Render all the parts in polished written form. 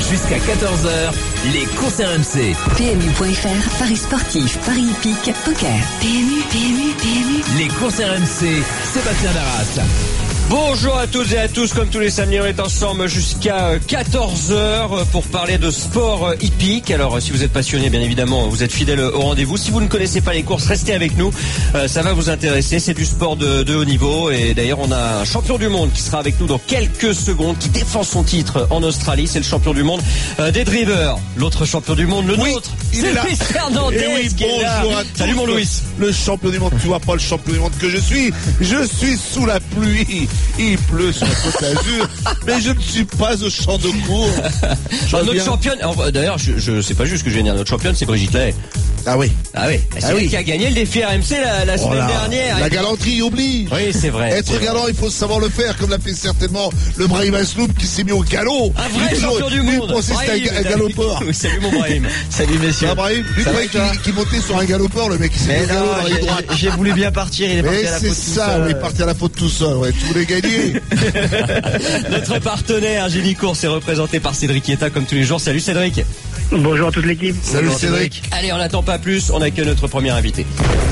Jusqu'à 14h, les courses RMC. PMU.fr, paris sportif, paris hippique, poker. PMU. Les courses RMC, Sébastien Darras. Bonjour à toutes et à tous, comme tous les samedis on est ensemble jusqu'à 14h pour parler de sport hippique. Alors si vous êtes passionné, bien évidemment, vous êtes fidèle au rendez-vous. Si vous ne connaissez pas les courses, restez avec nous, ça va vous intéresser. C'est du sport de haut niveau et d'ailleurs on a un champion du monde qui sera avec nous dans quelques secondes, qui défend son titre en Australie. C'est le champion du monde des drivers. L'autre champion du monde, le nôtre, c'est Luis Fernandez qui est là. Salut mon Luis. Le champion du monde, tu vois pas le champion du monde que je suis sous la pluie. Il pleut sur la Côte d'Azur, mais je ne suis pas au champ de course. Notre championne, d'ailleurs, je sais pas juste ce que je vais dire. Notre championne, c'est Brigitte Lahaye. Ah oui. C'est elle qui a gagné le défi RMC la semaine dernière. La galanterie oblige. Oui, c'est vrai. Être galant, il faut savoir le faire, comme l'a fait certainement le Brahim Asloub qui s'est mis au galop. Un vrai champion du monde. C'était un galopeur. Salut mon Brahim. Salut messieurs. Ah, Brahim, qui montait sur un galopeur, le mec qui s'est mis au galop dans les droites. J'ai voulu bien partir, il est parti à la faute tout seul. C'est ça, il est parti à la faute tout seul. Ouais, tu voulais gagner. Notre partenaire Génie Course est représenté par Cédric Ieta comme tous les jours. Salut Cédric. Bonjour à toute l'équipe. Salut Cédric. Allez, on n'attend pas plus, on accueille notre premier invité.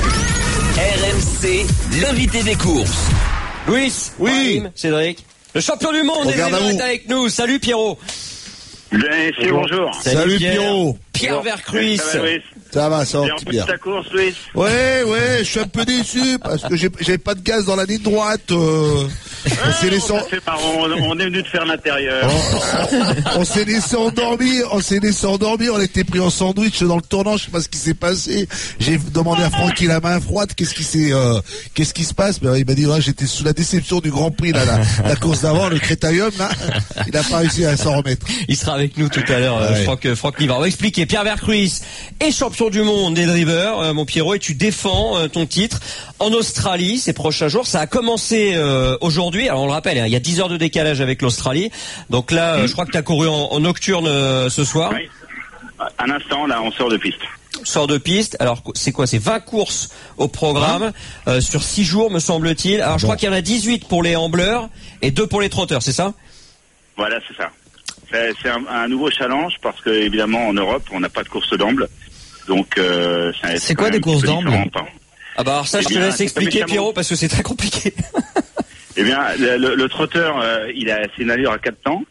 RMC, l'invité des courses. Louis. Oui. Brahim, Cédric. Le champion du monde est avec nous. Salut Pierrot. Bien, c'est bonjour. Salut Pierrot. Pierre Vercruis. Ça va, ça va, Bien, petit Pierre. ta course, Louis. Ouais, je suis un peu déçu parce que j'avais pas de gaz dans la ligne droite. On s'est laissé on est venu de faire l'intérieur. on s'est laissé endormir, on était pris en sandwich dans le tournant, je sais pas ce qui s'est passé. J'ai demandé à Francky la main froide, qu'est-ce qui se passe? Ben, il m'a dit, ouais, j'étais sous la déception du Grand Prix, là, la course d'avant, le Crétaillum, là. Il a pas réussi à s'en remettre. Il sera avec nous tout à l'heure, Franck Livard. On va expliquer. Pierre Vercruis est champion du monde des drivers, mon Pierrot, et tu défends ton titre en Australie ces prochains jours. Ça a commencé aujourd'hui. Alors on le rappelle, il y a 10 heures de décalage avec l'Australie. Donc là, je crois que tu as couru en nocturne ce soir. Oui. Un instant, là, on sort de piste. Sort de piste. Alors c'est quoi? C'est 20 courses au programme sur 6 jours, me semble-t-il. Alors je crois qu'il y en a 18 pour les ambleurs et 2 pour les trotteurs, c'est ça? Voilà, c'est ça. C'est un nouveau challenge parce que évidemment en Europe, on n'a pas de course d'amble. Donc c'est quoi des courses d'amble? Ah bah alors ça, je te laisse expliquer Pierrot parce que c'est très compliqué. Eh bien, le trotteur, c'est une allure à 4 temps.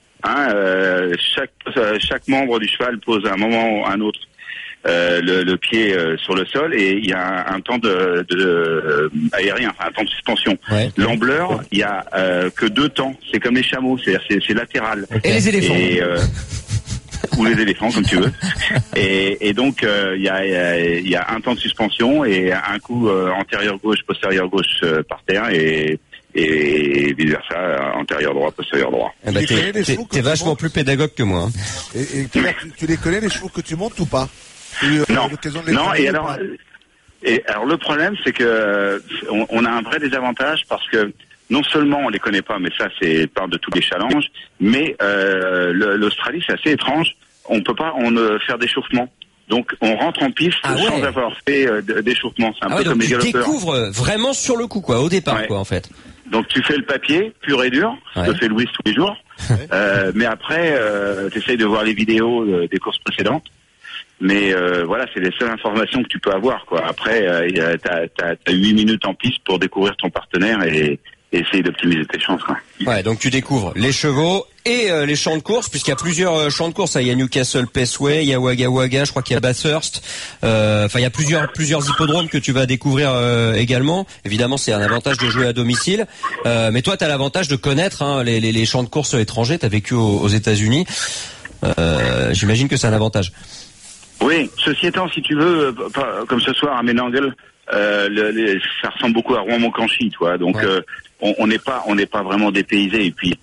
Chaque membre du cheval pose à un moment ou à un autre le pied sur le sol et il y a un temps aérien, enfin un temps de suspension. Ouais. L'ambleur, il y a que 2 temps. C'est comme les chameaux, c'est latéral. Et les éléphants. Ou les éléphants, comme tu veux. Et donc il y a un temps de suspension et un coup antérieur gauche, postérieur gauche par terre et vice versa, antérieur droit, postérieur droit. Eh ben, t'es vachement plus pédagogue que moi. Et tu les connais les chevaux que tu montes ou pas? Non. Et alors le problème c'est que on a un vrai désavantage parce que non seulement on les connaît pas, mais ça c'est part de tous les challenges, mais l'Australie c'est assez étrange. On ne faire d'échauffement. Donc on rentre en piste sans avoir fait d'échauffement. C'est un peu comme les galopeurs. Tu découvres vraiment sur le coup, quoi, au départ, quoi, en fait. Donc tu fais le papier pur et dur, ce que fait Louis tous les jours. Mais après, tu essayes de voir les vidéos des courses précédentes. Mais voilà, c'est les seules informations que tu peux avoir, quoi. Après, t'as 8 minutes en piste pour découvrir ton partenaire et essayer d'optimiser tes chances, quoi. Ouais, donc tu découvres les chevaux et les champs de course, puisqu'il y a plusieurs champs de course. Il y a Newcastle Paceway, il y a Wagga Wagga, je crois qu'il y a Bathurst. Enfin, il y a plusieurs hippodromes que tu vas découvrir également. Évidemment, c'est un avantage de jouer à domicile. Mais toi, tu as l'avantage de connaître les champs de course étrangers. Tu as vécu aux États-Unis. J'imagine que c'est un avantage. Oui, ceci étant, si tu veux, comme ce soir à Menangle, ça ressemble beaucoup à Rouen-Montcanchy, tu vois. Donc on n'est pas vraiment dépaysé. Et puis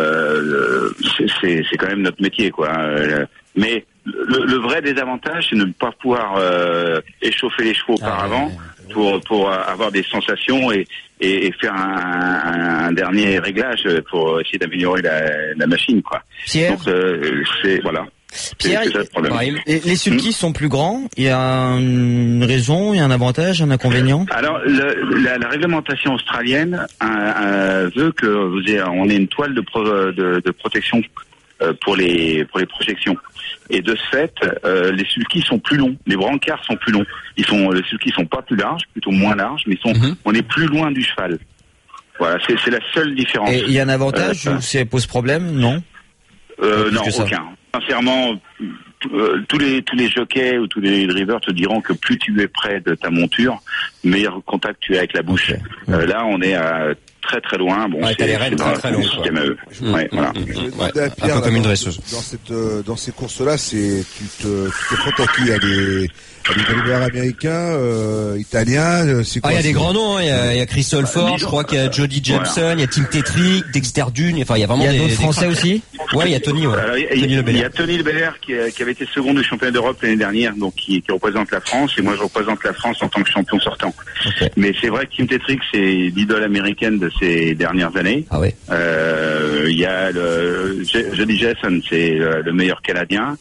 c'est quand même notre métier, quoi. Mais le vrai désavantage, c'est de ne pas pouvoir échauffer les chevaux auparavant pour avoir des sensations et faire un dernier réglage pour essayer d'améliorer la machine, quoi. Pierre. Donc voilà. Pierre, les sulkys sont plus grands. Il y a une raison, il y a un avantage, un inconvénient. Alors, la réglementation australienne veut que on ait une toile de protection pour les projections. Et de ce fait, les sulkys sont plus longs, les brancards sont plus longs. Les sulkys sont pas plus larges, plutôt moins larges, mais on est plus loin du cheval. Voilà, c'est la seule différence. Et il y a un avantage ou ça pose problème, non? Non, aucun. Sincèrement, tous les jockeys ou tous les drivers te diront que plus tu es près de ta monture, meilleur contact tu as avec la bouche. Okay. Là, on est à très très loin. Bon, t'as les rênes très très longs. Ouais, voilà. Pierre, un peu comme une dresseuse. Dans ces courses-là, tu te confrontes à qui? Il y a des drivers américains, italiens, c'est quoi? Il y a des grands noms, il y a Chris Holford, je crois qu'il y a Jody Jameson, il y a Tim Tetrick, Dexter Dune, enfin il y a vraiment d'autres Français aussi? Ouais, il y a Tony, ouais. Alors, il y a Tony Lebelair qui avait été second du championnat d'Europe l'année dernière, donc qui représente la France, et moi je représente la France en tant que champion sortant. Okay. Mais c'est vrai que Tim Tetrick, c'est l'idole américaine de ces dernières années. Ah ouais. Il y a Jody Jameson, c'est le meilleur Canadien.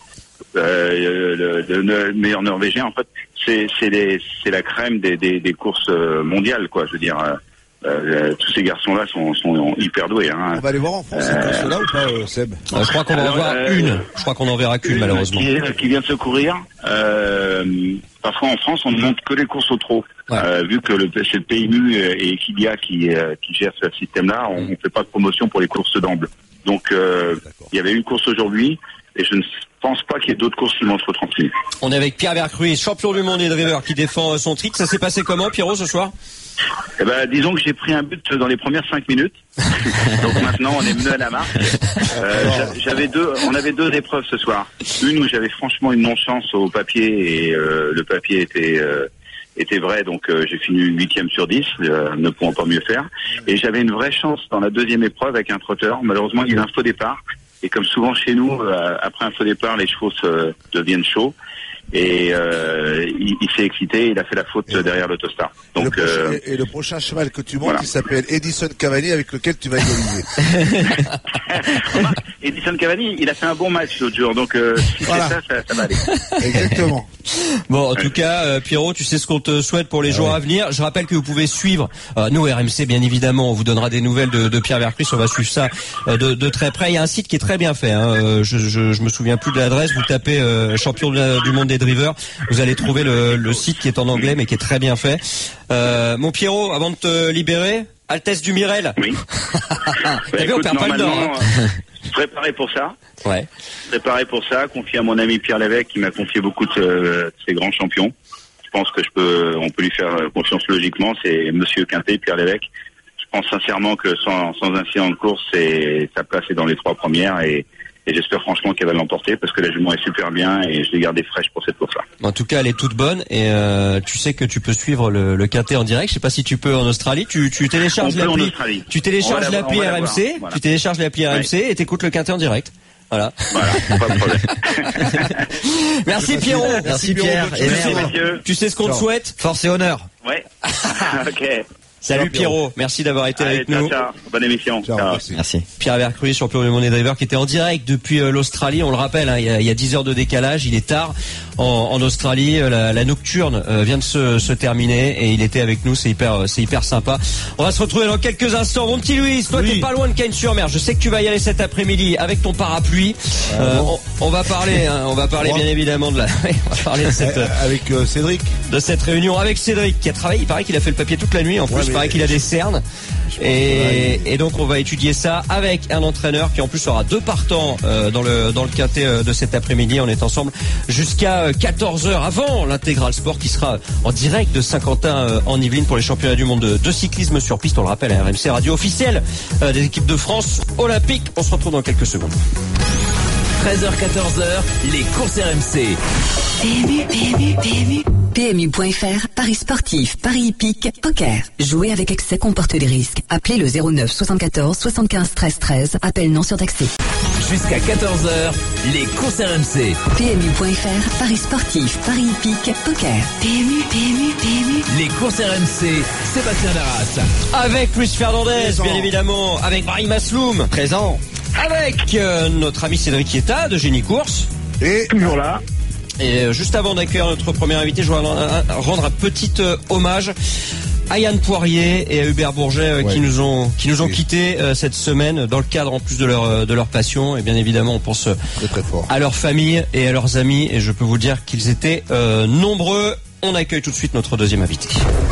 Le meilleur norvégien, en fait, c'est la crème des courses mondiales, quoi. Je veux dire, tous ces garçons-là sont hyper doués. Hein. On va aller voir en France ces courses-là ou pas, Seb? Je crois qu'on va en voir une. Je crois qu'on en verra qu'une, malheureusement. Qui vient de se courir. Parfois en France, on ne monte que les courses au trot. Ouais. Vu que c'est le PMU et Equidia qui gère ce système-là, on ne fait pas de promotion pour les courses d'amble. Donc, il y avait une course aujourd'hui. Et je ne pense pas qu'il y ait d'autres courses qui vont se retransmettre. On est avec Pierre Vercruis, champion du monde et driver, qui défend son titre. Ça s'est passé comment, Pierrot, ce soir? Eh ben, disons que j'ai pris un but dans les premières 5 minutes. Donc maintenant, on est mené à la marque. On avait deux épreuves ce soir. Une où j'avais franchement une non-chance au papier et le papier était vrai, donc j'ai fini 8e sur 10, ne pouvant pas mieux faire. Et j'avais une vraie chance dans la deuxième épreuve avec un trotteur. Malheureusement, il y a eu un faux départ. Et comme souvent chez nous, après un faux départ, les chevaux deviennent chauds. Et il s'est excité, il a fait la faute derrière l'autostar. Donc et le prochain cheval que tu montes, il s'appelle Edison Cavani, avec lequel tu vas égaliser. Edison Cavani, il a fait un bon match l'autre jour, donc si c'est ça va aller. Exactement. Bon, en tout cas, Pierrot, tu sais ce qu'on te souhaite pour les jours à venir. Je rappelle que vous pouvez suivre nous RMC, bien évidemment. On vous donnera des nouvelles de Pierre Vercruis. On va suivre ça de très près. Il y a un site qui est très bien fait. Hein. Je me souviens plus de l'adresse. Vous tapez champion du monde des drivers. Vous allez trouver le site qui est en anglais, mais qui est très bien fait. Mon Pierrot, avant de te libérer, Altesse du Mirel. Oui. T'as vu, on perd pas le temps. Préparé pour ça. Ouais. Préparé pour ça. Confié à mon ami Pierre Lévesque, qui m'a confié beaucoup de ces grands champions. Je pense que on peut lui faire confiance logiquement. C'est Monsieur Quintet, Pierre Lévesque. Je pense sincèrement que sans incident de course, sa place est dans les 3 premières et j'espère franchement qu'elle va l'emporter parce que la jument est super bien et je l'ai gardée fraîche pour cette course-là. En tout cas, elle est toute bonne et tu sais que tu peux suivre le quintet en direct. Je sais pas si tu peux en Australie. Tu télécharges l'appli. Tu télécharges l'appli RMC. Voilà. Tu télécharges l'appli RMC et t'écoutes le quintet en direct. Voilà. Pas de problème. Merci Pierrot. Merci Pierre. Tu sais ce qu'on te souhaite? Force et honneur. Ouais. Ok. Salut Pierrot, merci d'avoir été avec nous. Ciao. Bonne émission. Ciao. Merci. Pierre Vercruis, champion du monde des drivers, qui était en direct depuis l'Australie. On le rappelle, hein, il y a 10 heures de décalage. Il est tard en Australie. La nocturne vient de se terminer et il était avec nous. C'est hyper sympa. On va se retrouver dans quelques instants. Mon petit Louis, toi t'es pas loin de Cagnes-sur-Mer. Je sais que tu vas y aller cet après-midi avec ton parapluie. On va parler bien évidemment on va parler de cette avec Cédric, de cette réunion avec Cédric qui a travaillé. Il paraît qu'il a fait le papier toute la nuit. En plus, il paraît qu'il a des cernes. Et donc on va étudier ça avec un entraîneur qui en plus aura 2 partants dans le quintet de cet après-midi. On est ensemble jusqu'à 14h avant l'intégral sport qui sera en direct de Saint-Quentin en Yvelines pour les championnats du monde de cyclisme sur piste. On le rappelle, RMC radio officielle des équipes de France olympiques. On se retrouve dans quelques secondes. 13h-14h, les courses RMC. PMU. PMU.fr, Paris sportif, Paris hippique, poker. Jouer avec excès comporte des risques. Appelez le 09 74 75 13 13. Appel non surtaxé. Jusqu'à 14h, les courses RMC. PMU.fr, Paris sportif, Paris hippique, poker. PMU. Les courses RMC, Sébastien Darras. Avec Luis Fernandez, bien évidemment. Avec Brahim Asloum. Présent. Avec notre ami Cédric Hieta de Génie Course. Et toujours là. Et juste avant d'accueillir notre premier invité, je voudrais rendre un petit hommage à Yann Poirier et à Hubert Bourget qui nous ont quittés cette semaine dans le cadre en plus de leur passion. Et bien évidemment, on pense très, très fort à leur famille et à leurs amis. Et je peux vous dire qu'ils étaient nombreux. On accueille tout de suite notre deuxième invité.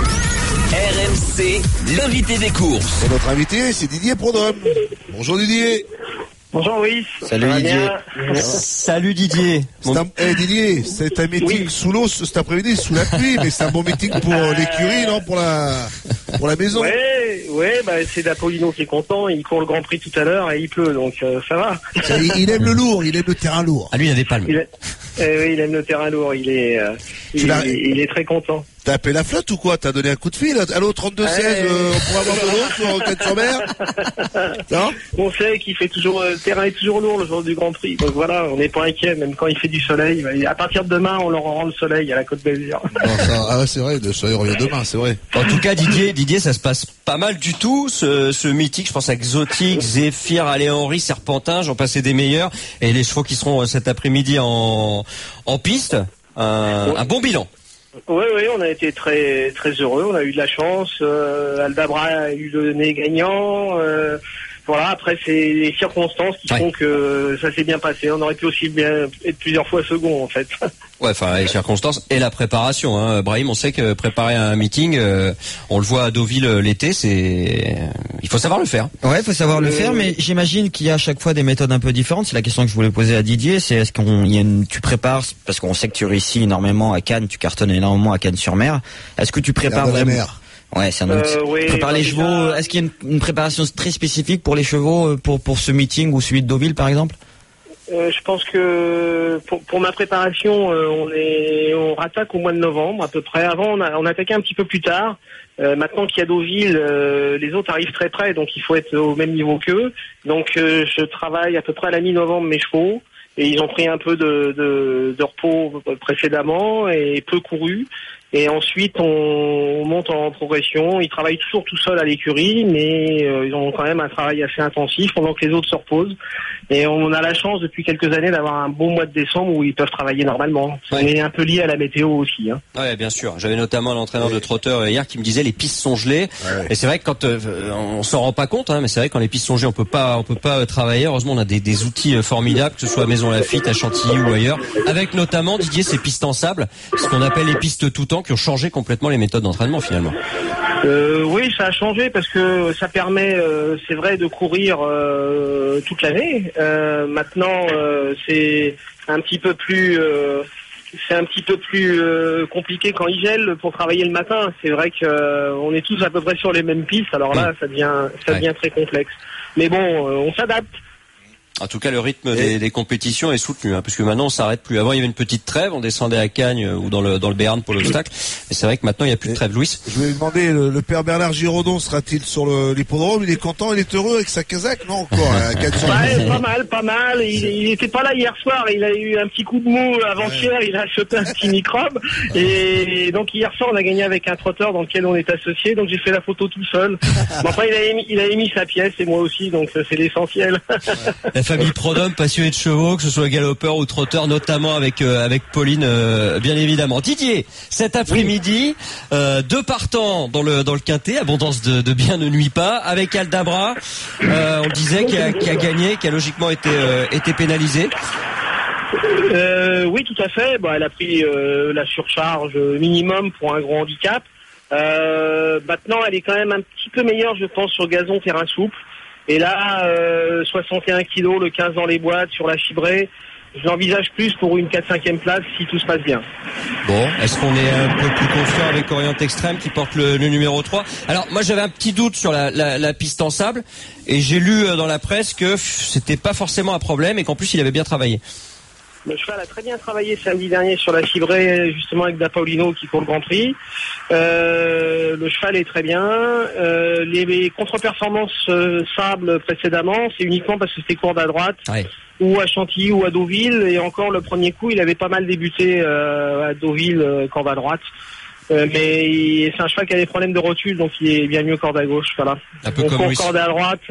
RMC, l'invité des courses. Et notre invité, c'est Didier Prodhomme. Bonjour Didier. Bonjour Louis. Salut Didier. Salut Didier. Didier, c'est un meeting sous l'eau cet après-midi, sous la pluie, mais c'est un bon meeting pour l'écurie, non, pour la maison. Ouais, c'est D'Apollino qui est content, il court le Grand Prix tout à l'heure et il pleut, donc ça va. Il aime le lourd, il aime le terrain lourd. Ah lui, il a des palmes. Oui, il aime le terrain lourd, il est très content. T'as appelé la flotte ou quoi? T'as donné un coup de fil? Allô, 32-16, on pourra avoir de l'eau sur 4-sur-mer? Non? On sait qu'il fait toujours, le terrain est toujours lourd le jour du Grand Prix. Donc voilà, on n'est pas inquiet, même quand il fait du soleil. À partir de demain, on leur rend le soleil à la Côte d'Azur. C'est vrai, le soleil revient demain, c'est vrai. En tout cas, Didier, ça se passe pas mal du tout, ce mythique. Je pense à Exotique, Zéphyr, Allez Henry, Serpentin, j'en passais des meilleurs. Et les chevaux qui seront cet après-midi en piste. Un bon bilan. Oui, on a été très très heureux. On a eu de la chance. Aldabra a eu le nez gagnant. Voilà. Après, c'est les circonstances qui font que ça s'est bien passé. On aurait pu aussi bien être plusieurs fois second, en fait. Ouais, enfin les circonstances et la préparation. Hein. Brahim, on sait que préparer un meeting, on le voit à Deauville l'été, il faut savoir le faire. Ouais, il faut savoir le faire, mais j'imagine qu'il y a à chaque fois des méthodes un peu différentes. C'est la question que je voulais poser à Didier. C'est est-ce tu prépares, parce qu'on sait que tu réussis énormément à Cannes, tu cartonnes énormément à Cannes-sur-Mer. Est-ce que tu prépares vraiment? Ouais, c'est un autre. Oui, prépare les chevaux. Est-ce qu'il y a une préparation très spécifique pour les chevaux, pour ce meeting ou celui de Deauville, par exemple? Je pense que pour ma préparation, on rattaque au mois de novembre à peu près. Avant, on attaquait un petit peu plus tard. Maintenant qu'il y a Deauville, les autres arrivent très près, donc il faut être au même niveau qu'eux. Donc je travaille à peu près à la mi-novembre mes chevaux. Et ils ont pris un peu de repos précédemment et peu couru. Et ensuite, on monte en progression. Ils travaillent toujours tout seuls à l'écurie, mais ils ont quand même un travail assez intensif pendant que les autres se reposent. Et on a la chance depuis quelques années d'avoir un bon mois de décembre où ils peuvent travailler normalement. Ouais. On est un peu lié à la météo aussi. Hein. Ouais, bien sûr. J'avais notamment l'entraîneur de trotteur hier qui me disait les pistes sont gelées. Ouais. Et c'est vrai que quand on s'en rend pas compte, hein, mais c'est vrai que quand les pistes sont gelées, on peut pas travailler. Heureusement, on a des outils formidables, que ce soit à Maison Lafitte, à Chantilly ou ailleurs, avec notamment Didier ces pistes en sable, ce qu'on appelle les pistes tout temps, qui ont changé complètement les méthodes d'entraînement finalement. Oui, ça a changé parce que ça permet, c'est vrai, de courir toute l'année. Maintenant, c'est un petit peu plus compliqué quand il gèle pour travailler le matin. C'est vrai que on est tous à peu près sur les mêmes pistes. Alors là, ça devient très complexe. Mais bon, on s'adapte. En tout cas, le rythme des compétitions est soutenu, hein, parce que maintenant on s'arrête plus. Avant, il y avait une petite trêve, on descendait à Cagnes ou dans le Béarn pour l'obstacle. Mais c'est vrai que maintenant il n'y a plus de trêve. Louis, je vais lui demander, le père Bernard Giraudon sera-t-il sur l'hippodrome? Il est content, il est heureux avec sa casaque, non encore pas mal. Il était pas là hier soir. Il a eu un petit coup de mou avant-hier. Il a chopé un petit microbe. Et donc hier soir, on a gagné avec un trotteur dans lequel on est associé. Donc j'ai fait la photo tout seul. Mais enfin, il a émis sa pièce et moi aussi. Donc ça, c'est l'essentiel. La famille Prodhomme, passionnée de chevaux, que ce soit galopeur ou trotteur, notamment avec Pauline, bien évidemment. Didier, cet après-midi, deux partants dans le quintet, abondance de bien ne nuit pas, avec Aldabra, on disait qui a gagné, qui a logiquement été pénalisé. Oui, tout à fait. Elle a pris la surcharge minimum pour un gros handicap. Maintenant, elle est quand même un petit peu meilleure, je pense, sur gazon terrain souple. Et là, 61 kilos, le 15 dans les boîtes, sur la Chibrée, je l'envisage plus pour une 4-5e place si tout se passe bien. Bon, est-ce qu'on est un peu plus confiant avec Orient Extrême qui porte le numéro 3? Alors, moi j'avais un petit doute sur la piste en sable, et j'ai lu dans la presse que c'était pas forcément un problème et qu'en plus il avait bien travaillé. Le cheval a très bien travaillé samedi dernier sur la Chibrée, justement avec D'Apollino qui court le Grand Prix. Le cheval est très bien. Les contre-performances sable précédemment, c'est uniquement parce que c'était court à droite, ou à Chantilly ou à Deauville. Et encore le premier coup, il avait pas mal débuté à Deauville, corde à droite. mais c'est un cheval qui a des problèmes de rotule, donc il est bien mieux corde à gauche. Voilà. Un peu comme Louis. Corde à droite.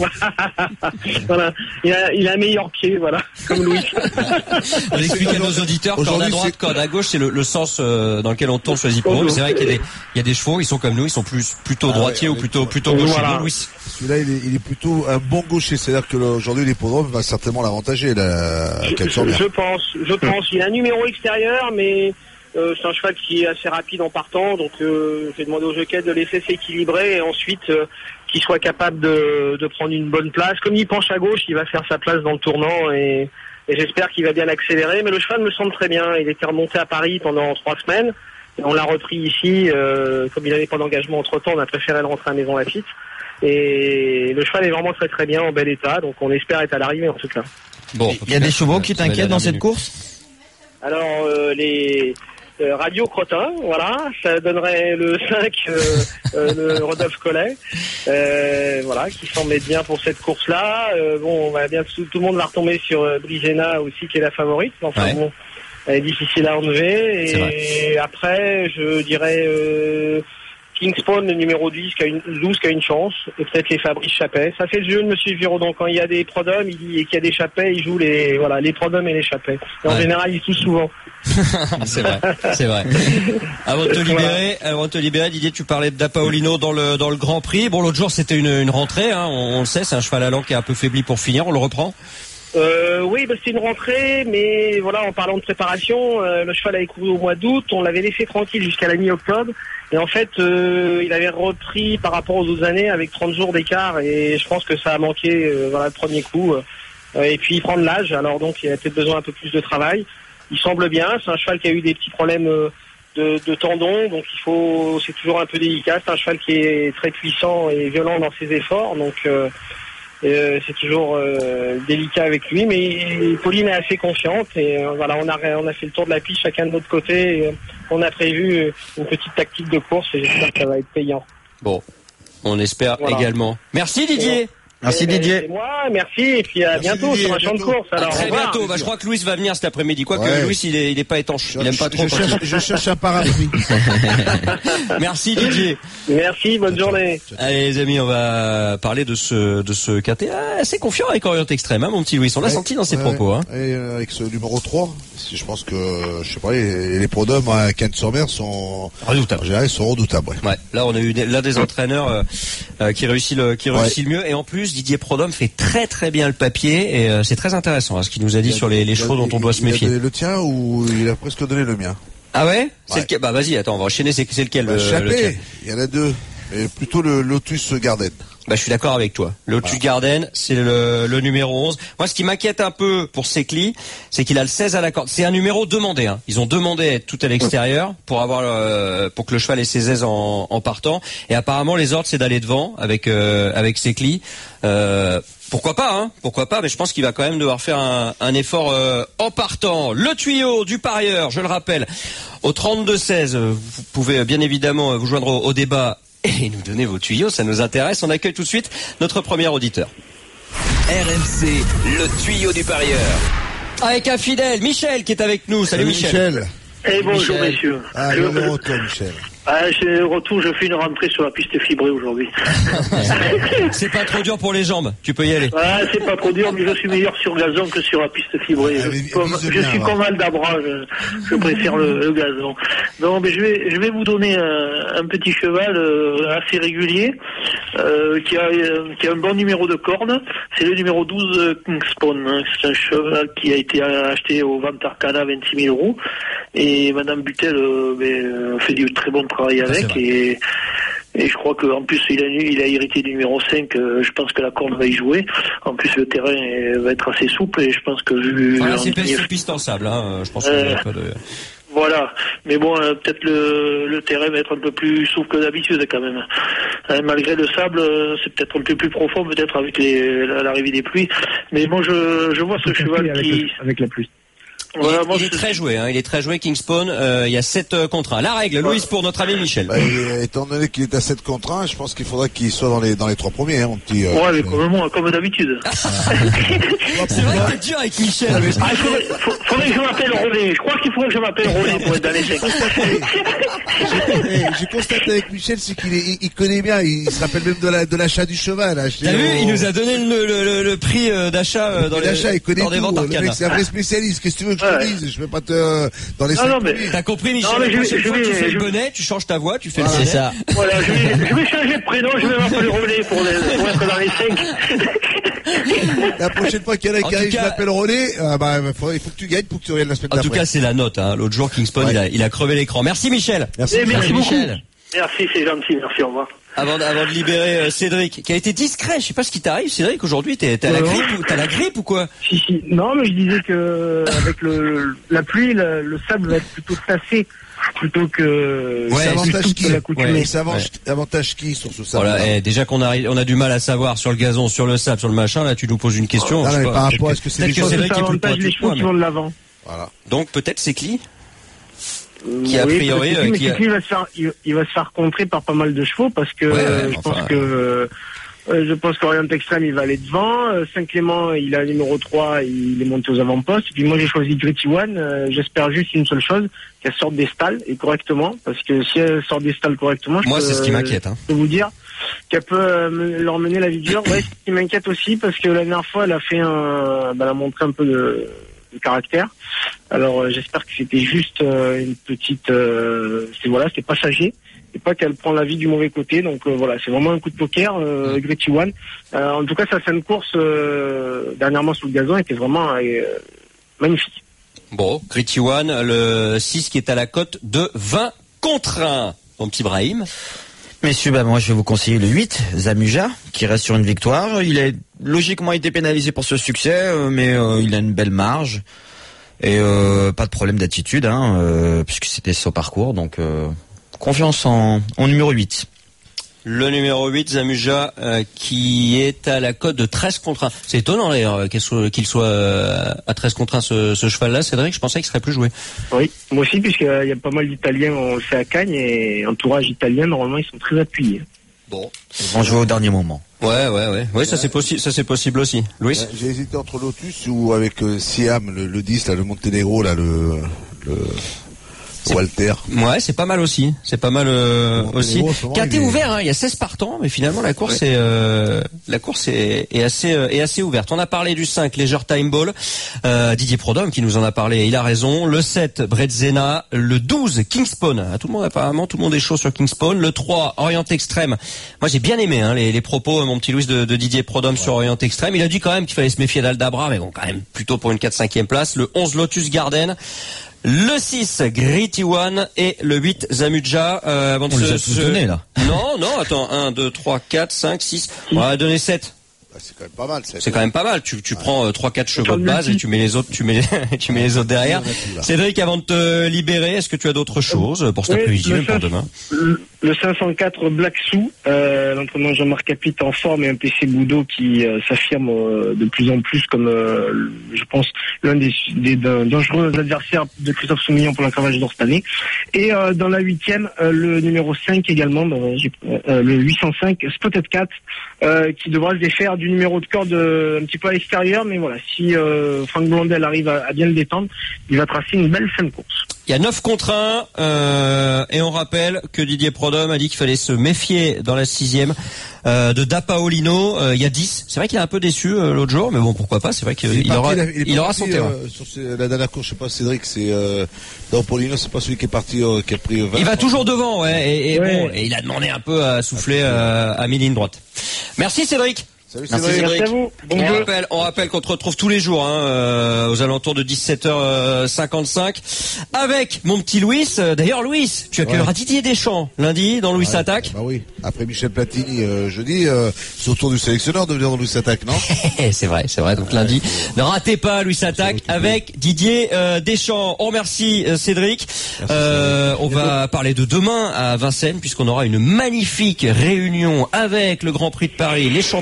Voilà. Il a un meilleur pied, voilà, comme Louis. On explique à nos auditeurs, corde à droite, corde à gauche, c'est le sens dans lequel on tourne choisi pour eux. C'est vrai qu'il y a des chevaux, ils sont comme nous, ils sont plutôt droitiers ou plutôt gauchers. Voilà. Louis. Celui-là, il est plutôt un bon gaucher. C'est-à-dire que aujourd'hui, l'hippodrome va certainement l'avantager. Je pense. Il a un numéro extérieur, mais c'est un cheval qui est assez rapide en partant. Donc, j'ai demandé au jockey de laisser s'équilibrer et ensuite qu'il soit capable de prendre une bonne place. Comme il penche à gauche, il va faire sa place dans le tournant et j'espère qu'il va bien accélérer. Mais le cheval me semble très bien. Il était remonté à Paris pendant 3 semaines. Et on l'a repris ici. Comme il n'avait pas d'engagement entre-temps, on a préféré le rentrer à Maison Lafitte. Et le cheval est vraiment très très bien, en bel état. Donc on espère être à l'arrivée en tout cas. Bon, il y a des chevaux qui t'inquiètent dans cette course? Alors les Radio Crottin, voilà, ça donnerait le 5, le Rodolphe Collet, voilà, qui semble être bien pour cette course-là. Bon, on va bien tout le monde va retomber sur Brigena aussi, qui est la favorite. Enfin ouais. Bon, elle est difficile à enlever. Et après, je dirais Kingspawn, le numéro 12 qui a une chance, et peut-être les Fabrice Chappet. Ça fait le jeu de Monsieur Giraudon. Quand il y a des prodhomes, il dit qu'il y a des Chappets, il joue les prodhomes et les Chappets. Et en général, il joue souvent. C'est vrai. Avant de te libérer, Didier, tu parlais de Da Paolino dans le Grand Prix. Bon, l'autre jour, c'était une rentrée, hein, on le sait, c'est un cheval allant qui est un peu faibli pour finir, on le reprend? Oui, c'est une rentrée, mais voilà, en parlant de préparation, le cheval avait couru au mois d'août, on l'avait laissé tranquille jusqu'à la mi-octobre, et en fait, il avait repris par rapport aux autres années avec 30 jours d'écart, et je pense que ça a manqué, le premier coup, et puis il prend de l'âge, alors donc il a peut-être besoin un peu plus de travail. Il semble bien, c'est un cheval qui a eu des petits problèmes de tendons, donc c'est toujours un peu délicat, c'est un cheval qui est très puissant et violent dans ses efforts, donc c'est toujours délicat avec lui, mais Pauline est assez confiante et voilà, on a fait le tour de la piste chacun de notre côté et, on a prévu une petite tactique de course et j'espère que ça va être payant. Bon, on espère également. Merci Didier. Merci Didier. C'est moi, merci et puis à bientôt Didier, sur un champ de course. Alors, très bientôt. Je crois que Louis va venir cet après-midi. Quoique Louis, il est pas étanche. Il aime pas trop. Je cherche un parapluie. Merci Didier. Merci, bonne journée. Allez les amis, on va parler de ce quintet assez confiant avec Orient Extrême, hein, mon petit Louis. On l'a senti dans ses propos. Hein. Et avec ce numéro 3, je pense que les prodhomes à Cannes-sur-Mer sont redoutables. En général, ils sont redoutables. Ouais. Là, on a eu l'un des entraîneurs qui réussit le mieux, et en plus Didier Prodhomme fait très très bien le papier et c'est très intéressant ce qu'il nous a dit sur les chevaux dont on doit se méfier. Il a donné le tien ou il a presque donné le mien? Ah ouais? C'est lequel? Bah vas-y, attends, on va enchaîner. C'est lequel? Le tien? Il y en a deux, mais plutôt le Lotus Garden. Bah, je suis d'accord avec toi. Le Lotus Garden, c'est le numéro 11. Moi, ce qui m'inquiète un peu pour Secli, c'est qu'il a le 16 à la corde. C'est un numéro demandé, hein. Ils ont demandé à être tout à l'extérieur pour que le cheval ait ses aises en partant. Et apparemment, les ordres, c'est d'aller devant avec Secli. Pourquoi pas, mais je pense qu'il va quand même devoir faire un effort en partant. Le tuyau du parieur, je le rappelle, au 32-16, vous pouvez bien évidemment vous joindre au débat et nous donner vos tuyaux, ça nous intéresse. On accueille tout de suite notre premier auditeur. RMC, le tuyau du parieur. Avec un fidèle, Michel, qui est avec nous. Salut Michel. Et bonjour messieurs. Bonjour toi Michel. C'est retour, je fais une rentrée sur la piste fibrée aujourd'hui. C'est pas trop dur pour les jambes, tu peux y aller. C'est pas trop dur, mais je suis meilleur sur gazon que sur la piste fibrée. Je suis comme Aldabra, je préfère le gazon. Non, mais je vais vous donner un petit cheval assez régulier, qui a un bon numéro de corne. C'est le numéro 12 Kingspawn. C'est un cheval qui a été acheté au Vente Arcana 26 000 €. Et Madame Butel fait du très bon travail avec et je crois qu'en plus il a hérité du numéro 5, je pense que la corde va y jouer. En plus le terrain va être assez souple et je pense que c'est piste en sable, hein, je pense qu'il n'y a pas de... Voilà, mais bon, peut-être le terrain va être un peu plus souple que d'habitude quand même. Malgré le sable, c'est peut-être un peu plus profond, peut-être avec l'arrivée des pluies. Mais moi, je vois ce cheval avec la pluie. Voilà, il est très joué, hein. Il est très joué, Kingspawn. Il y a 7 contre 1. La règle, Louis, pour notre ami Michel. Étant donné qu'il est à 7 contre 1, je pense qu'il faudrait qu'il soit dans les 3 premiers, hein, mon petit. Ouais, mais comme d'habitude. C'est vrai que t'es dur avec Michel. Faudrait que je m'appelle Rollet. Je crois qu'il faudrait que je m'appelle Rollet pour être dans les 5. J'ai constaté avec Michel, c'est qu'il connaît bien, il se rappelle même de l'achat du cheval. T'as vu, il nous a donné le prix d'achat dans il connaît des ventes tout. Le arcade. mec, c'est un vrai spécialiste. Qu'est-ce que tu veux que je te dise? Je vais pas te dans les. Non, mais t'as compris, Michel? Non, mais tu fais le bonnet, tu changes ta voix, tu fais le bonnet. C'est ça. voilà, je vais changer de prénom, je vais m'appeler Rollet pour être dans les 5. La prochaine fois qu'il y en a qui arrive, je m'appelle René. Il faut que tu gagnes pour que tu reviennes la semaine d'après. En tout cas, c'est la note, hein. L'autre jour, Kingspawn, il a crevé l'écran. Merci, Michel. Merci Merci beaucoup. Michel. Merci, c'est gentil, merci, au revoir. Avant de libérer Cédric, qui a été discret, je sais pas ce qui t'arrive, Cédric, aujourd'hui, t'as la grippe ou quoi? Si. Non, mais je disais que avec la pluie, le sable va être plutôt tassé plutôt que Ouais, ça avantage qui sur ce sable? Voilà, déjà qu'on a du mal à savoir sur le gazon, sur le sable, sur le machin, là, tu nous poses une question. Non, mais par rapport à ce que c'est peut-être que Cédric est plus avantage les chevaux qui vont de l'avant. Voilà. Donc, peut-être c'est qui a priori il va se faire contrer par pas mal de chevaux parce que je pense qu'Orient Extrême il va aller devant, Saint-Clément il a le numéro 3, il est monté aux avant-postes, et puis moi j'ai choisi Gritty One, j'espère juste une seule chose, qu'elle sorte des stalles et correctement, parce que si elle sort des stalles correctement, c'est ce qui m'inquiète, hein. Je peux vous dire qu'elle peut leur mener la vie dure. Ouais, ce qui m'inquiète aussi parce que la dernière fois elle a fait elle a montré un peu de caractère. Alors j'espère que c'était juste une petite c'était passager et pas qu'elle prend la vie du mauvais côté. Donc c'est vraiment un coup de poker. Gritty One. En tout cas sa fin de course dernièrement sous le gazon était vraiment magnifique. Bon, Gritty One, le 6 qui est à la cote de 20 contre 1. Mon petit Brahim. Messieurs, moi je vais vous conseiller le 8, Zamuja, qui reste sur une victoire. Il a logiquement été pénalisé pour ce succès, mais il a une belle marge. Et pas de problème d'attitude, puisque c'était son parcours. Donc confiance en numéro 8. Le numéro 8, Zamuja, qui est à la cote de 13 contre 1. C'est étonnant d'ailleurs qu'il soit à 13 contre 1 ce cheval-là, Cédric. Je pensais qu'il serait plus joué. Oui, moi aussi, puisqu'il y a pas mal d'Italiens, on le sait à Cagnes, et entourage italien, normalement, ils sont très appuyés. Bon, ils vont jouer au dernier moment. Ouais. Oui, ça c'est possible aussi. Louis? J'ai hésité entre Lotus ou avec Siam, le 10, là, le Monténégro, là, le Walter. Ouais, c'est pas mal aussi. C'est pas mal aussi. Qui a été ouvert, hein. Il y a 16 partants, mais finalement la course est assez ouverte. On a parlé du 5, Leisure Time Ball. Didier Prodhomme qui nous en a parlé, il a raison. Le 7, Brezena. Le 12, Kingspawn. Tout le monde est chaud sur Kingspawn. Le 3, Orient Extrême. Moi j'ai bien aimé les propos, mon petit Louis, de Didier Prodhomme sur Orient Extrême. Il a dit quand même qu'il fallait se méfier d'Aldabra, mais bon, quand même plutôt pour une 4-5e place. Le 11, Lotus Garden. Le 6, Gritty One, et le 8, Zamuja. On les a tous donnés, là. Non, attends, 1, 2, 3, 4, 5, 6. On va donner 7. C'est quand même pas mal. C'est quand même pas mal. Tu prends 3-4 chevaux de base et tu mets les autres, tu mets les autres derrière. Cédric, avant de te libérer, est-ce que tu as d'autres choses pour cet après-midi, même pour demain? Le 504 Black Sou, l'entraînement Jean-Marc Capit en forme, et un PC Boudot qui s'affirme de plus en plus comme, je pense, l'un des dangereux adversaires de Christophe Soumillon pour la Cravache d'Or cette année. Et dans la 8e, le numéro 5 également, le 805 Spotted Cat, qui devra se défaire du numéro de corde un petit peu à l'extérieur, mais voilà, si Franck Blondel arrive à bien le détendre, il va tracer une belle fin de course. Il y a 9 contre 1, et on rappelle que Didier Prodhomme a dit qu'il fallait se méfier dans la 6e de Da Paolino. Il y a 10. C'est vrai qu'il est un peu déçu l'autre jour, mais bon, pourquoi pas. C'est vrai qu'il aura son terrain. Sur la dernière course, je sais pas, Cédric, c'est Da Paolino, c'est pas celui qui est parti, qui a pris 20. Il va toujours devant, ouais. Bon, et il a demandé un peu à souffler à mi-ligne droite. Merci Cédric. Salut Merci Cédric. Merci à vous. Bon on rappelle qu'on te retrouve tous les jours aux alentours de 17h55 avec mon petit Louis. D'ailleurs Louis, tu accueilleras Didier Deschamps lundi dans Louis Attaque. Bah oui, après Michel Platini jeudi, c'est au tour du sélectionneur de venir dans Louis Attaque, non? C'est vrai. Donc lundi, ne ratez pas Louis Attaque avec Didier Deschamps. On remercie Cédric. On va parler de demain à Vincennes puisqu'on aura une magnifique réunion avec le Grand Prix de Paris, les champions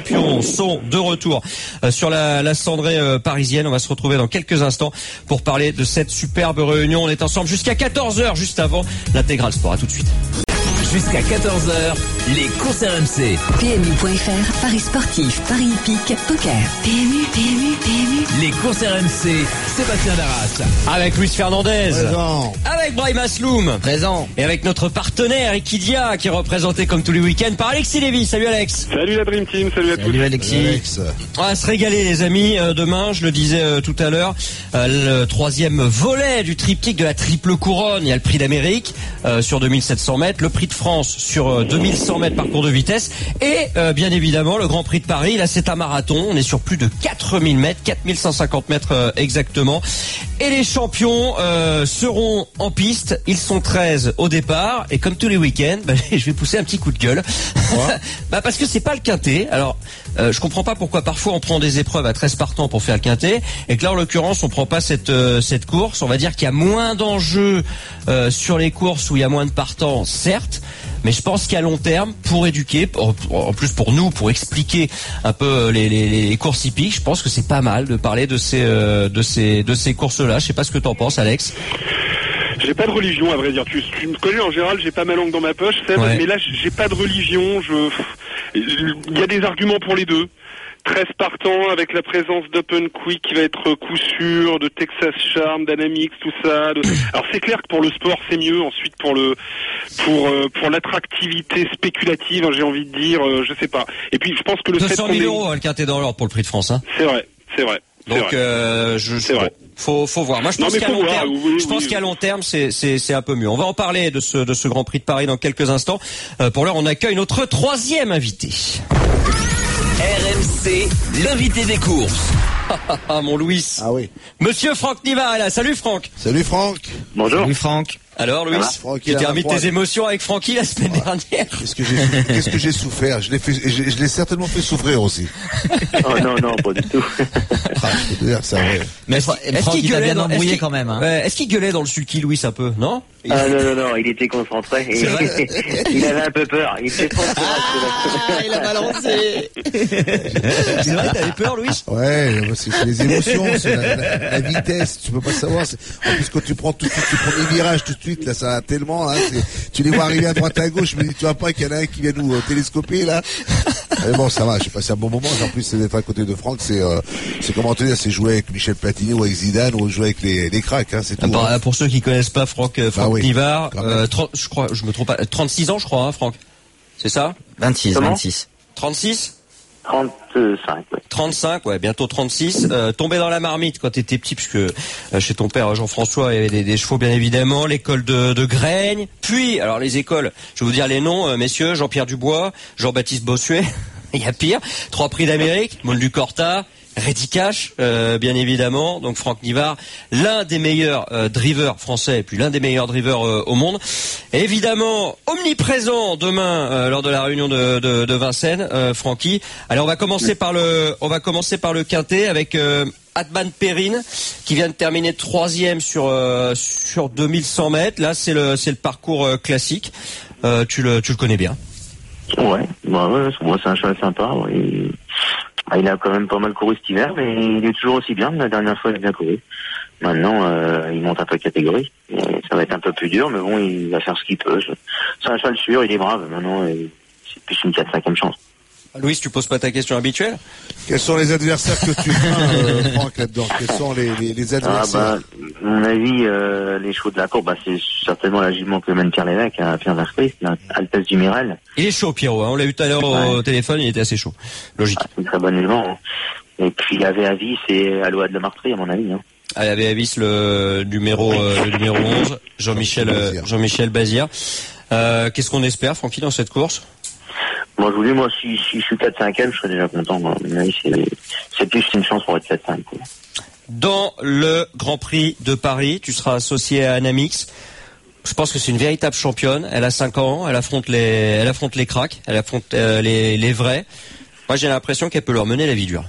sont de retour sur la cendrée parisienne. On va se retrouver dans quelques instants pour parler de cette superbe réunion. On est ensemble jusqu'à 14h, juste avant l'intégral sport. À tout de suite. Jusqu'à 14h, les courses RMC. PMU.fr, paris sportif, paris hippique, poker. PMU. Les courses RMC, Sébastien Darras. Avec Luis Fernandez. Présent. Avec Brahim Asloum. Présent. Et avec notre partenaire Equidia, qui est représenté comme tous les week-ends par Alexis Lévy. Salut Alex. Salut la Dream Team, salut à tous. Salut Alexis. On va se régaler les amis. Demain, je le disais tout à l'heure, le troisième volet du triptyque de la triple couronne. Il y a le prix d'Amérique sur 2700 mètres, le prix de France sur 2100 mètres parcours de vitesse et bien évidemment le Grand Prix de Paris. Là c'est un marathon, on est sur plus de 4000 mètres, 4150 mètres exactement. Et les champions seront en piste, ils sont 13 au départ et comme tous les week-ends, je vais pousser un petit coup de gueule. Parce que c'est pas le quintet. Alors je comprends pas pourquoi parfois on prend des épreuves à 13 partants pour faire le quintet et que là en l'occurrence on prend pas cette course. On va dire qu'il y a moins d'enjeux sur les courses où il y a moins de partants, certes, mais je pense qu'à long terme, pour éduquer, en plus pour nous, pour expliquer un peu les courses hippiques, je pense que c'est pas mal de parler de ces courses-là. Je sais pas ce que t'en penses, Alex. J'ai pas de religion, à vrai dire. Tu me connais en général, j'ai pas ma langue dans ma poche, Seb, ouais. Mais là, j'ai pas de religion. Il y a des arguments pour les deux. 13 partants avec la présence d'Open Quick qui va être coup sûr, de Texas Charm, d'Anamix, tout ça. Alors c'est clair que pour le sport c'est mieux. Ensuite pour l'attractivité spéculative, j'ai envie de dire, je sais pas. Et puis je pense que le 200 000 € le quintet dans l'or pour le prix de France. Hein. C'est vrai. Donc c'est vrai. Faut voir. Moi je pense qu'à long terme, qu'à long terme c'est un peu mieux. On va en parler de ce Grand Prix de Paris dans quelques instants. Pour l'heure on accueille notre troisième invité. RMC, l'invité des courses. Mon Louis. Ah oui. Monsieur Franck Nivard est là. Salut Franck. Salut Franck. Bonjour. Salut Franck. Alors Louis, tu t'es remis de tes émotions avec Francky la semaine dernière. Qu'est-ce que j'ai souffert? Je l'ai certainement fait souffrir aussi. Oh non, pas du tout. Je peux te dire, c'est vrai. Mais est-ce qu'il gueulait bien embrouillé quand même, hein. Est-ce qu'il gueulait dans le sulky Louis un peu, non? Non, il était concentré. Et il avait un peu peur. Il était il a balancé. C'est vrai, t'avais peur, Louis? Ouais, c'est les émotions, c'est la vitesse. Tu peux pas savoir. En plus, quand tu prends tout de suite, tu prends des virages tout de suite, là, ça a tellement, hein, tu les vois arriver à droite à gauche, je me dis, tu vois pas qu'il y en a un qui vient nous télescoper, là. Mais bon, ça va, j'ai passé un bon moment. En plus, c'est d'être à côté de Franck, c'est comment te dire, c'est jouer avec Michel Platini ou avec Zidane ou jouer avec les cracks, hein, c'est tout. Hein. Pour ceux qui connaissent pas Franck Nivard, je crois, je me trompe pas, 36 ans, je crois, hein, Franck. C'est ça? 26. 36? 35, ouais. 35, ouais, bientôt 36. Tombé dans la marmite quand t'étais petit, puisque chez ton père Jean-François, il y avait des chevaux, bien évidemment, l'école de Graigne. Puis, alors les écoles, je vais vous dire les noms, messieurs, Jean-Pierre Dubois, Jean-Baptiste Bossuet, il y a pire. 3 prix d'Amérique, Moldu Corta, Reddy Cash, bien évidemment. Donc Franck Nivard, l'un des meilleurs drivers français et puis l'un des meilleurs drivers au monde. Et évidemment, omniprésent demain lors de la réunion de Vincennes, Francky. Allez, on va commencer par le quintet avec Adman Perrine qui vient de terminer 3e sur 2100 mètres. Là, c'est le parcours classique. Tu le connais bien. Ouais, c'est un cheval sympa. Ouais. Il a quand même pas mal couru cet hiver, mais il est toujours aussi bien. La dernière fois, il a bien couru. Maintenant, il monte un peu de catégorie. Et ça va être un peu plus dur, mais bon, il va faire ce qu'il peut. C'est un cheval sûr, il est brave. Maintenant, c'est plus une 4-5e chance. Louis, tu poses pas ta question habituelle? Quels sont les adversaires que tu crains, Franck, là-dedans? Quels sont les adversaires? À mon avis, les chevaux de la cour, c'est certainement la jument que mène Pierre Lévesque à Pierre Vercrest, Altesse du Mirel. Il est chaud, Pierrot, hein. On l'a vu tout à l'heure au téléphone, il était assez chaud. Logique. C'est une très bonne jument, hein. Et puis, il y avait Avis et Aloha de la Martrie, à mon avis, hein. Il y avait Avis, le numéro 11, Jean-Michel Bazir. Qu'est-ce qu'on espère, Francky, dans cette course? Moi, si je suis 4-5e, je serais déjà content. Moi. C'est plus une chance pour être 4-5. Quoi. Dans le Grand Prix de Paris, tu seras associé à Anamix. Je pense que c'est une véritable championne. Elle a 5 ans, elle affronte les cracks, elle affronte les vrais. Moi, j'ai l'impression qu'elle peut leur mener la vie dure.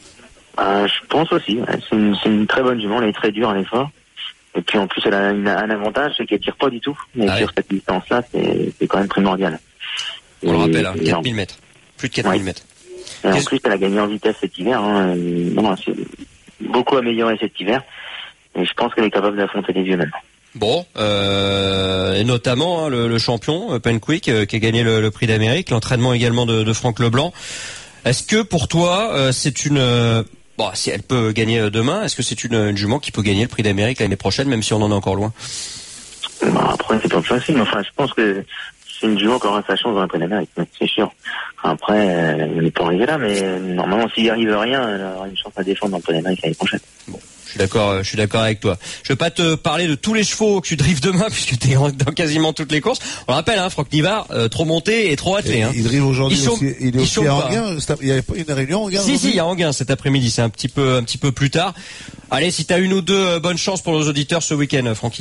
Je pense aussi. Ouais. C'est une très bonne jument, elle est très dure à l'effort. Et puis en plus, elle a un avantage, c'est qu'elle tire pas du tout. Mais sur cette distance-là, c'est quand même primordial. On le rappelle, 4000 mètres. Plus de 4000 mètres. Et en plus, elle a gagné en vitesse cet hiver. Hein. Non, c'est beaucoup amélioré cet hiver. Et je pense qu'elle est capable d'affronter les vieux maintenant. Bon, et notamment le champion Penquick qui a gagné le prix d'Amérique, l'entraînement également de Franck Leblanc. Est-ce que pour toi c'est une bon, si elle peut gagner demain, est-ce que c'est une jument qui peut gagner le prix d'Amérique l'année prochaine, même si on en est encore loin? Bah, après, c'est pas facile, mais enfin, je pense que c'est une jument qui aura sa chance dans le prix d'Amérique, c'est sûr. Après, on n'est pas arrivé là, mais normalement, s'il n'y arrive rien, elle aura une chance à défendre dans le prix d'Amérique l'année prochaine. Bon. Je suis d'accord avec toi. Je vais pas te parler de tous les chevaux que tu drives demain puisque tu es dans quasiment toutes les courses. On rappelle, Franck Nivard, trop monté et trop attelé. Il drive aujourd'hui aussi. Il est aussi à Anguin. Il y avait pas une réunion à Anguin? Si, il y a Anguin cet après-midi. C'est un petit peu plus tard. Allez, si t'as une ou deux bonnes chances pour nos auditeurs ce week-end, Francky.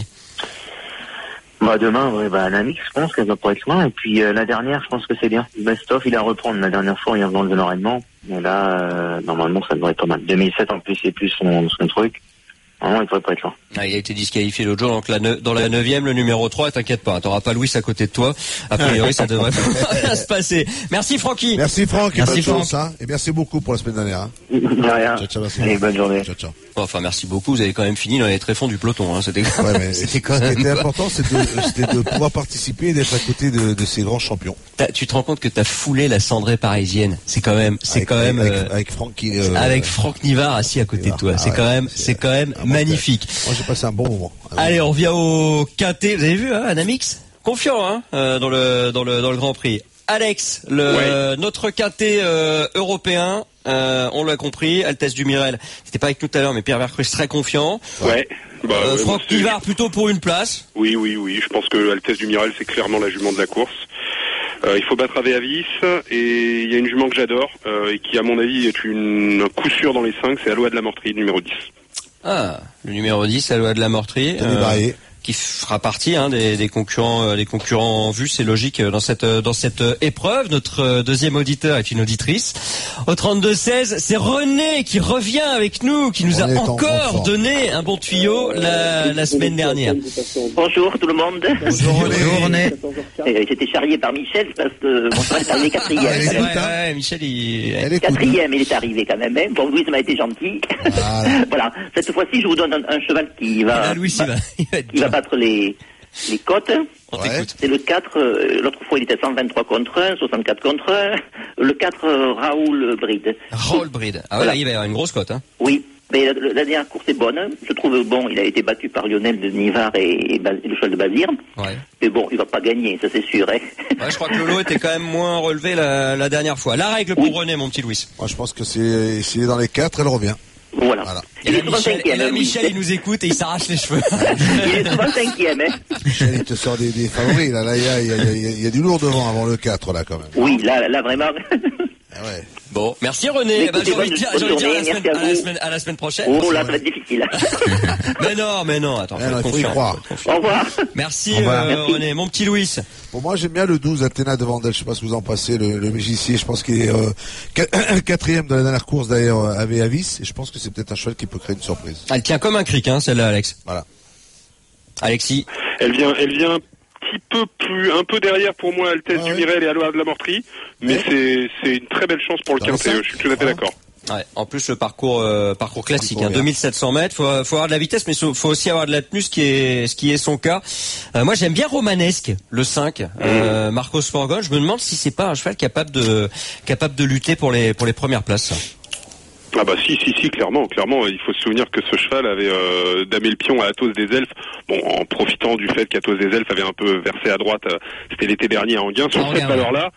Bah demain, Anamix, je pense qu'elle va pas être loin. Et puis la dernière, je pense que c'est bien. Best-of, il a à reprendre. La dernière fois, il a enlevé l'enraînement. Mais là, normalement, ça devrait être pas mal. 2007, en plus, c'est plus son truc. Non, il devrait pas être là. Il a été disqualifié l'autre jour, donc dans la 9e, le numéro 3, t'inquiète pas, t'auras pas Louis à côté de toi. A priori, ça devrait bien se passer. Merci Francky. Merci Franck, merci Franck. Et merci beaucoup pour la semaine dernière. Hein. De rien. Ciao, allez, bonne journée. Ciao. Enfin, merci beaucoup, vous avez quand même fini dans les tréfonds du peloton. Hein. C'était quand même... Ce qui était important, c'était de pouvoir participer et d'être à côté de ces grands champions. Tu te rends compte que t'as foulé la cendrée parisienne. C'est quand même avec Franck avec Franck Nivard assis à côté de toi. C'est quand même magnifique. Moi, j'ai passé un bon moment. Allez, on revient au quintet. Vous avez vu, Anamix, confiant, dans le Grand Prix. Alex, notre quintet européen, on l'a compris. Altesse du Mirel, c'était pas avec nous tout à l'heure, mais Pierre Vercruysse très confiant. Ouais. Franck Nivard plutôt pour une place. Oui. Je pense que Altesse du Mirel, c'est clairement la jument de la course. Il faut battre Aveavis, et il y a une jument que j'adore et qui, à mon avis, est un coup sûr dans les 5, c'est Aloha de la Mortrie, numéro 10. Ah, le numéro 10, Aloha de la Mortrie. Qui fera partie des concurrents en vue, c'est logique dans cette épreuve. Notre deuxième auditeur est une auditrice. Au 32-16, c'est René qui revient avec nous, qui nous a encore donné un bon tuyau la semaine dernière. Bonjour tout le monde. Bonjour René. J'étais charrié par Michel parce que mon frère est arrivé quatrième. Ouais, Michel, quatrième, il est arrivé quand même. Hein. Bon, Louis m'a été gentil. Voilà. Cette fois-ci, je vous donne un cheval qui va. Louis, il va battre les cotes. On t'écoute. C'est le 4, l'autre fois il était 123 contre 1, 64 contre 1. Le 4, Raoul Bride. Raoul Bride. Ah ouais, voilà. Là, il va y avoir une grosse cote. Hein. Oui. Mais la dernière course est bonne. Je trouve bon, il a été battu par Lionel de Nivard et le cheval de Bazir. Ouais. Mais bon, il va pas gagner, ça c'est sûr. Hein. Ouais, je crois que le lot était quand même moins relevé la dernière fois. La règle pour René, mon petit Louis. Moi, je pense que s'il est dans les 4, elle revient. Voilà. Et là, Michel, il nous écoute et il s'arrache les cheveux. Il est souvent cinquième, hein. Michel, il te sort des favoris, là, il y a du lourd devant avant le 4, là, quand même. Oui, là, vraiment. Ah ouais. Bon, merci René. J'ai envie de dire à la semaine prochaine. Oh là, ça va être difficile. mais non, attends, il faut y croire. Au revoir. Merci René. Mon petit Louis. Pour moi, j'aime bien le 12, Athéna de Vandel. Je sais pas ce que vous en passez, le Mégicier. Je pense qu'il est quatrième de la dernière course, d'ailleurs, avec Avis. Et je pense que c'est peut-être un cheval qui peut créer une surprise. Elle tient comme un cric, celle-là, Alex. Voilà. Alexis. Elle vient un peu derrière pour moi, Altesse du Mirel et Aloha de la Mortrie, mais c'est une très belle chance pour le quintet, je suis tout à fait d'accord. Ouais, en plus le parcours classique, 2700 mètres, faut avoir de la vitesse, mais faut aussi avoir de la tenue, ce qui est son cas. Moi j'aime bien Romanesque, le 5, Marcos Morgon. Je me demande si c'est pas un cheval capable de lutter pour les premières places. Ah bah si, clairement, il faut se souvenir que ce cheval avait damé le pion à Athos des Elfes, bon, en profitant du fait qu'Athos des Elfes avait un peu versé à droite, c'était l'été dernier à Anguin, sur cette valeur-là,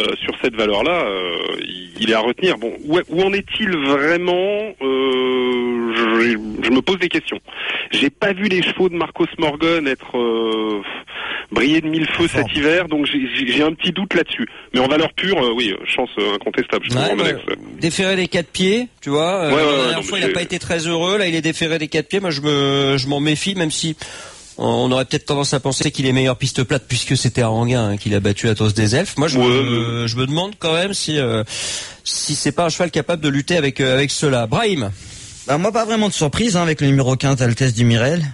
il est à retenir. Bon, où en est-il vraiment je me pose des questions. J'ai pas vu les chevaux de Marcos Morgon être briller de mille feux cet hiver, donc j'ai un petit doute là-dessus. Mais en valeur pure, oui, chance incontestable. Déféré des 4 pieds, tu vois. La dernière fois, il n'a pas été très heureux. Là, il est déféré des 4 pieds. Moi, je m'en méfie, même si on aurait peut-être tendance à penser qu'il est meilleur piste plate puisque c'était à Anguin qu'il a battu Athos des Elfes. Moi, je me demande quand même si c'est pas un cheval capable de lutter avec cela. Brahim. Bah moi pas vraiment de surprise avec le numéro 15 Altesse du Mirel. Ouais.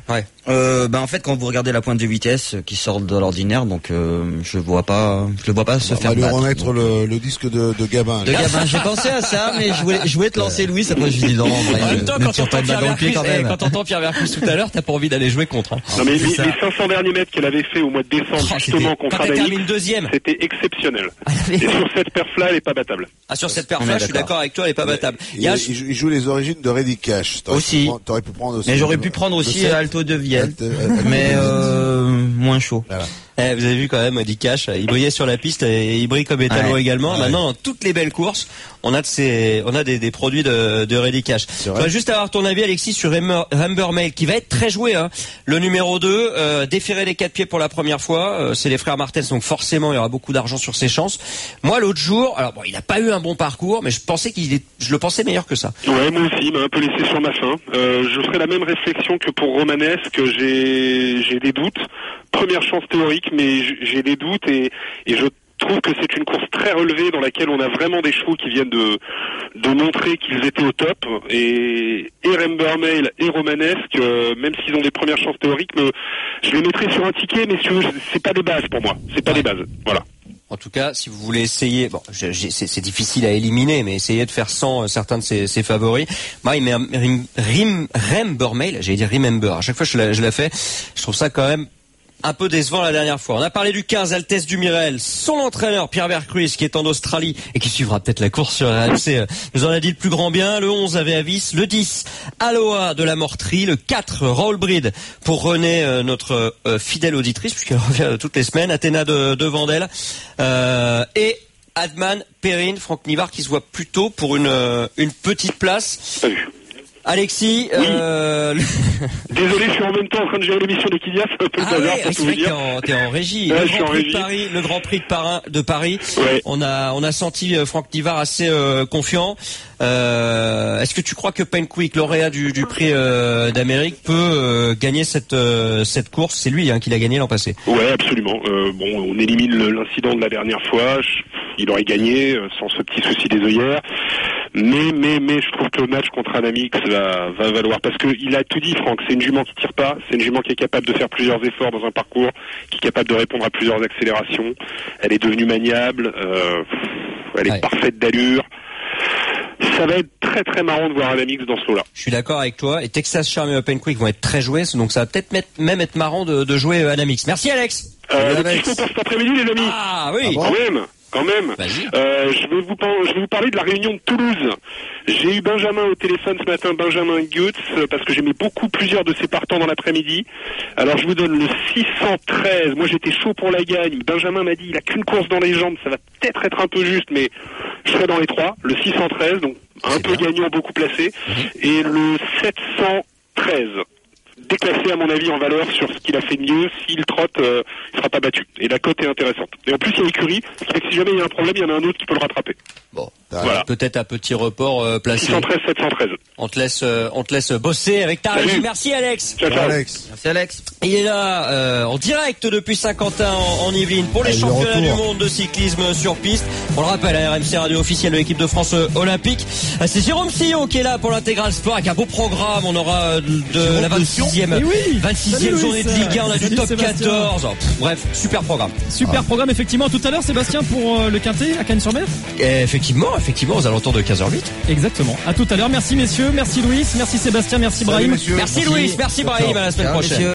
En fait, quand vous regardez la pointe de vitesse qui sort de l'ordinaire, donc je le vois pas se faire battre. On va lui remettre le disque de Gabin. De Gabin, j'ai pensé à ça, mais je voulais te lancer Louis. Après, je me dis non. En même temps, quand t'entends Pierre Vercruz tout à l'heure, t'as pas envie d'aller jouer contre. Hein. Non mais les 500 derniers mètres qu'elle avait fait au mois de décembre justement contre Anaïs, c'était exceptionnel. Et sur cette perf-là, elle est pas battable. Ah, sur cette perf-là, je suis d'accord avec toi, elle est pas battable. Il joue les origines de Reddy Cash. Aussi. T'aurais pu prendre aussi. Mais j'aurais pu prendre aussi Alto de Vienne. Mais moins chaud. Voilà. Vous avez vu quand même Reddy Cash, il brillait sur la piste et il brille comme étalon également. Ouais. Maintenant, dans toutes les belles courses, on a des produits de Reddy Cash. Je voudrais juste avoir ton avis, Alexis, sur Humbermail, qui va être très joué. Hein. Le numéro 2, déférer les 4 pieds pour la première fois. C'est les frères Martens, donc forcément, il y aura beaucoup d'argent sur ses chances. Moi, l'autre jour, alors bon, il n'a pas eu un bon parcours, mais je le pensais meilleur que ça. Ouais, moi aussi, il m'a un peu laissé sur ma faim. Je ferai la même réflexion que pour Romanesque, que j'ai des doutes. Première chance théorique, mais j'ai des doutes et je trouve que c'est une course très relevée dans laquelle on a vraiment des chevaux qui viennent de montrer qu'ils étaient au top. Et Humbermail et Romanesque, même s'ils ont des premières chances théoriques, je les mettrai sur un ticket, mais c'est pas des bases pour moi. C'est pas des bases. Voilà. En tout cas, si vous voulez essayer, bon, c'est difficile à éliminer, mais essayez de faire sans certains de ses favoris. Moi, il met Humbermail, j'allais dire Remember. À chaque fois que je la fais, je trouve ça quand même un peu décevant la dernière fois. On a parlé du 15, Altesse du Mirel. Son entraîneur, Pierre Vercruz, qui est en Australie et qui suivra peut-être la course sur RMC, nous en a dit le plus grand bien. Le 11, Aveavis. Le 10, Aloha de la Morterie. Le 4, Raoul Bride pour René, notre fidèle auditrice, puisqu'elle revient toutes les semaines. Athéna de Vandel. Et Adman, Perrine, Franck Nivard, qui se voit plutôt pour une petite place. Alexis, oui. Désolé, je suis en même temps en train de gérer l'émission d'Equidia, c'est un peu le bazar pour tout vous dire. T'es en régie. Ouais, Le Grand Prix de Paris. Ouais. On a senti Franck Nivard assez confiant. Est-ce que tu crois que Penquick, lauréat du prix d'Amérique, peut gagner cette course? C'est lui qui l'a gagné l'an passé. Ouais, absolument. On élimine l'incident de la dernière fois. Il aurait gagné sans ce petit souci des œillères. Mais je trouve que le match contre Anamix va valoir, parce que il a tout dit, Franck. C'est une jument qui tire pas, c'est une jument qui est capable de faire plusieurs efforts dans un parcours, qui est capable de répondre à plusieurs accélérations. Elle est devenue maniable, elle est parfaite d'allure. Ça va être très très marrant de voir Anamix dans ce lot-là. Je suis d'accord avec toi, et Texas Charm et Openquick vont être très joués, donc ça va peut-être même être marrant de jouer Anamix. Merci Alex. Le petit pour cet après-midi, les amis. Ah oui. Quand même. Je vais vous parler de la réunion de Toulouse. J'ai eu Benjamin au téléphone ce matin, Benjamin Goetz, parce que j'aimais beaucoup plusieurs de ses partants dans l'après-midi. Alors je vous donne le 613. Moi j'étais chaud pour la gagne. Benjamin m'a dit il a qu'une course dans les jambes, ça va peut-être être un peu juste, mais je serai dans les 3. Le 613, donc un peu gagnant, beaucoup placé. Et le 713. Déclassé à mon avis en valeur sur ce qu'il a fait de mieux. S'il trotte, il sera pas battu. Et la cote est intéressante. Et en plus il y a écurie, ce qui fait que si jamais il y a un problème, il y en a un autre qui peut le rattraper. Bon, voilà. Peut-être un petit report placé. 613, 713. On te laisse bosser avec ta régie. Merci Alex. Ciao. Alex. Merci Alex. Il est là en direct depuis Saint-Quentin en Yvelines pour les championnats du monde de cyclisme sur piste. On le rappelle, à RMC Radio officielle de l'équipe de France olympique. C'est Jérôme Sillon qui est là pour l'intégral sport avec un beau programme. On aura de la 26e journée de Ligue 1, on a du top 14. Bref, super programme. Super programme, effectivement. Tout à l'heure, Sébastien, pour le Quintet à Cagnes-sur-Mer. Effectivement, aux alentours de 15h08. Exactement. À tout à l'heure. Merci messieurs, merci Louis, merci Sébastien, merci Brahim. Merci Louis, merci Brahim. À la semaine prochaine.